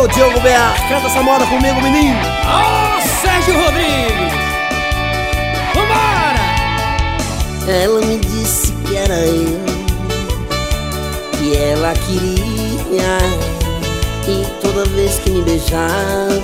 Alô, Diogo Bear, canta essa moda comigo, menino. Ó, Sérgio Rodrigues, vambora! Ela me disse que era eu, que ela queria, e toda vez que me beijava,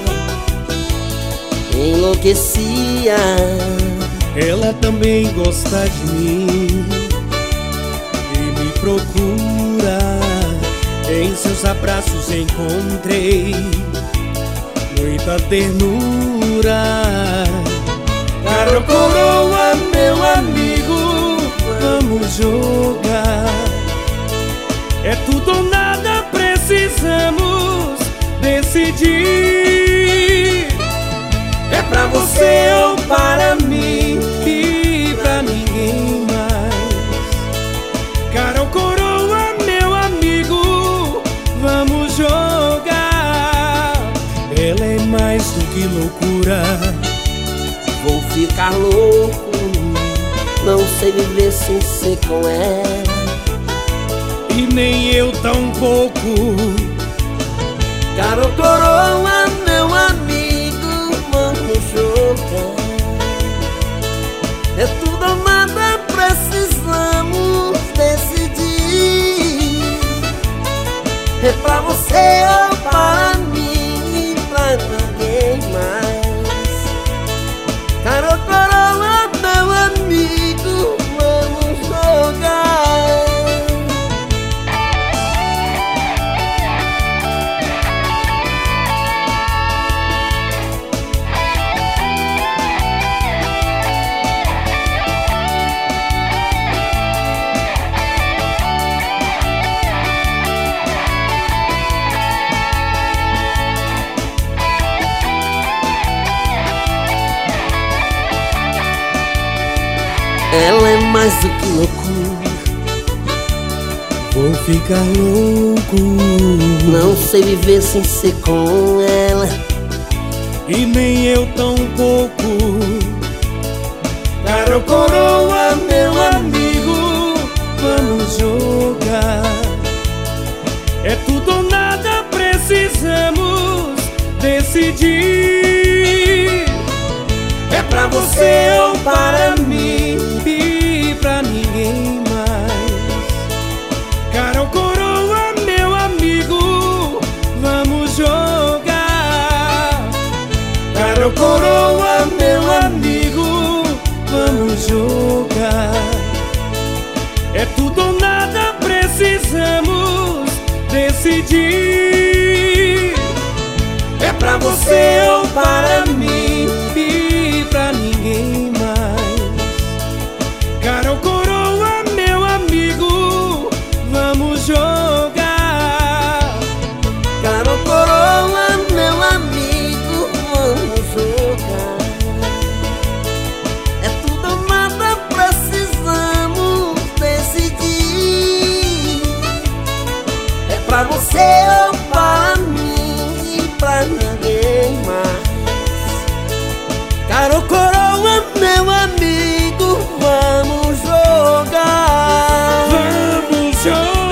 enlouquecia. Ela também gosta de mim e me procura. Em seus abraços encontrei muita ternura. Caro coroa, meu amigo, vamos jogar. É tudo ou nada, precisamos decidir. É pra você ou para mim e pra ninguém mais. Caro coroa, meu amigo, vamos jogar. Ela é mais do que loucura. Vou ficar louco, não sei viver sem ser com ela. E nem eu tão pouco. Caro coroa, meu amigo, vamos jogar. É tudo ou nada, precisamos decidir. É pra você ou para mim e pra ninguém mais. Caro coroa, meu amigo, vamos jogar. Ela é mais do que loucura. Vou ficar louco, não sei viver sem ser com ela. e nem eu tão pouco. Caro coroa, meu amigo, vamos jogar. É tudo ou nada, precisamos decidir. É pra você ou para mim e pra ninguém mais. Caro coroa, meu amigo, vamos jogar. Caro coroa, meu amigo, vamos jogar. É tudo ou nada, precisamos decidir. É pra você ou para mim e pra ninguém mais. Caro coroa, meu amigo, vamos jogar. Caro coroa, meu amigo, vamos jogar. É tudo ou nada, precisamos decidir. É pra você ou para mim e pra ninguém mais. Caro coroa, meu amigo, vamos jogar. Vamos jogar.